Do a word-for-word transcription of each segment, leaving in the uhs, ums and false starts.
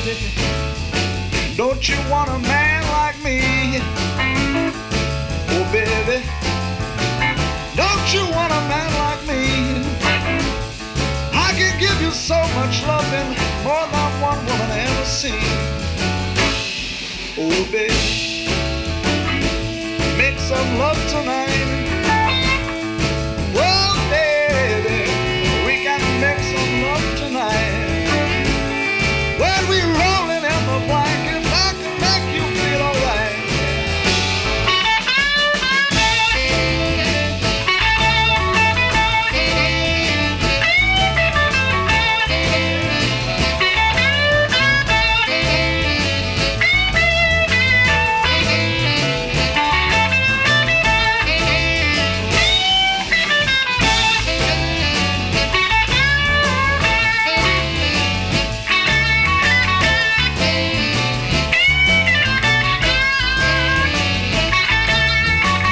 baby, don't you want a man like me? Oh, baby, don't you want a man like me? I can give you so much loving, more than one woman ever seen. Oh, baby, make some love tonight. Oh, baby, we can make some love tonight. When we rolling in the blanket, I can make you feel alright.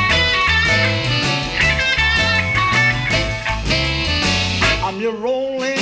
I'm your rolling